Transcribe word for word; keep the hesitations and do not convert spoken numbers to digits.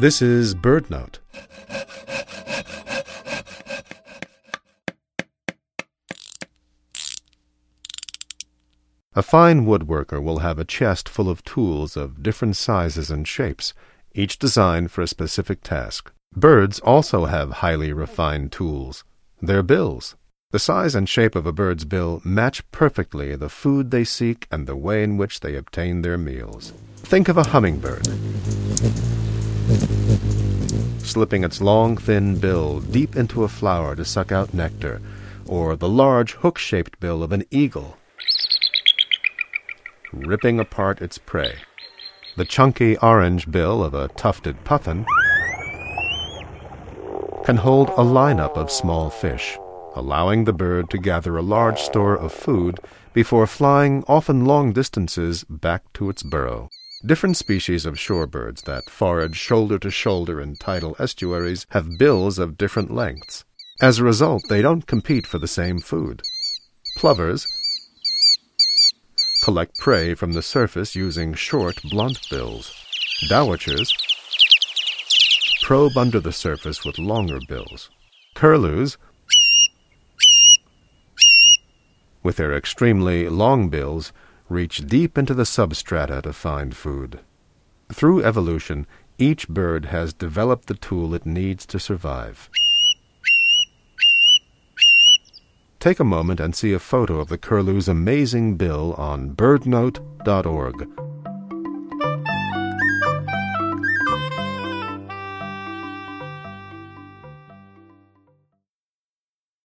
This is BirdNote. A fine woodworker will have a chest full of tools of different sizes and shapes, each designed for a specific task. Birds also have highly refined tools. Their bills. The size and shape of a bird's bill match perfectly the food they seek and the way in which they obtain their meals. Think of a hummingbird, slipping its long, thin bill deep into a flower to suck out nectar, or the large, hook-shaped bill of an eagle, ripping apart its prey. The chunky orange bill of a tufted puffin can hold a lineup of small fish, allowing the bird to gather a large store of food before flying often long distances back to its burrow. Different species of shorebirds that forage shoulder to shoulder in tidal estuaries have bills of different lengths. As a result, they don't compete for the same food. Plovers collect prey from the surface using short, blunt bills. Dowitchers probe under the surface with longer bills. Curlews, with their extremely long bills, reach deep into the substrata to find food. Through evolution, each bird has developed the tool it needs to survive. Take a moment and see a photo of the curlew's amazing bill on bird note dot org.